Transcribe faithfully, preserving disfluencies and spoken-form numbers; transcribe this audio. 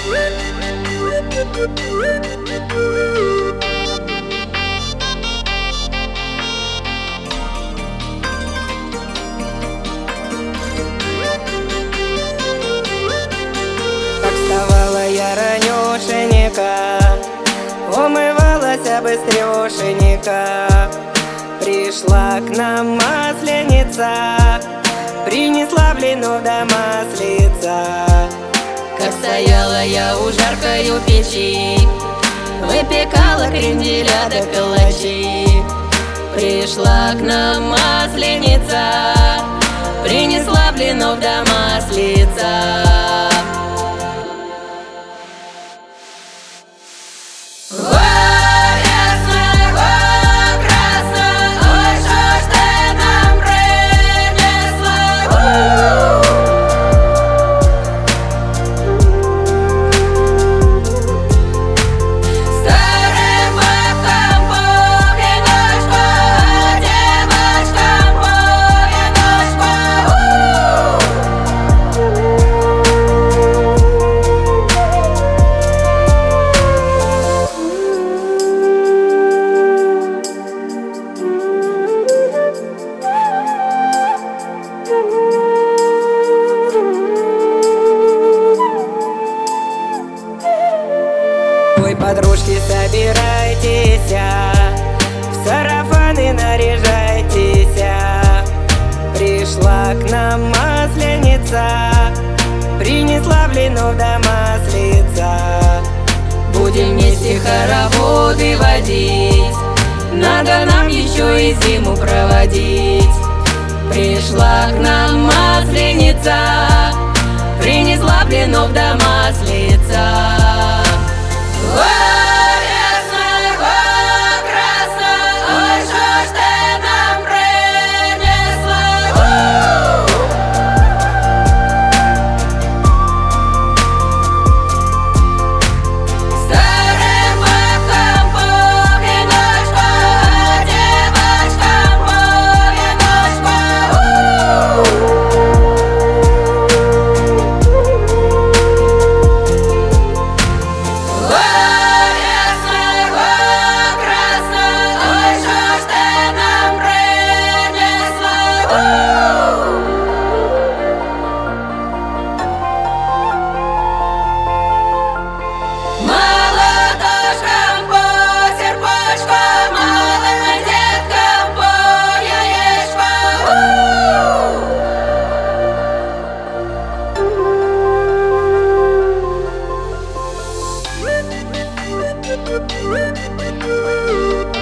Как вставала я ранешенька, умывалась быстрёшенька, пришла к нам масленица, принесла блинов да маслица. Как стояла я у жаркою печи, выпекала кренделя да калачи. Пришла к нам масленица, принесла блинов да маслица. Ой, подружки, собирайтесь, в сарафаны наряжайтесь. Пришла к нам масленица, принесла блинов да маслица. Будем вместе хороводы водить, надо нам еще и зиму проводить. Пришла к нам масленица, принесла блинов да маслица. We'll be right back.